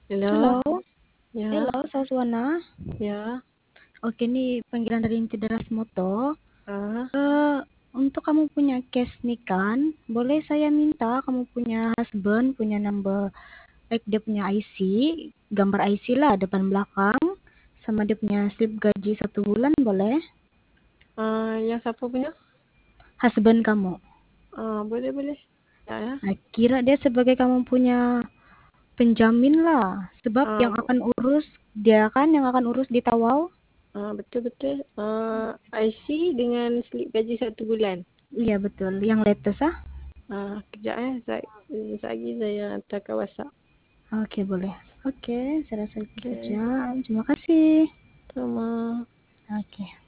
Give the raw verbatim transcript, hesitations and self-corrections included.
Halo, Halo, ya, halo Saswana. ya, Oke, ini panggilan dari Inti Deras Moto. ah, Eh, untuk kamu punya case nih kan, boleh saya minta kamu punya husband, punya number, like dia punya I C, gambar I C lah depan belakang, sama dia punya slip gaji satu bulan boleh? ah, yang siapa punya? Husband kamu. Ah, boleh, boleh. Ya, ya. Nah, kira dia sebagai kamu punya penjamin lah, sebab Ah, yang akan urus dia kan yang akan urus di Tawau. ah, betul, betul. Ah, I C dengan slip gaji satu bulan. Iya betul, yang latest ah. Ah, kejap eh. Saya, sekejap lagi saya hantar ke WhatsApp. Oke, boleh. Oke, saya rasa itu saja. Okey, Terima kasih. sama. Oke.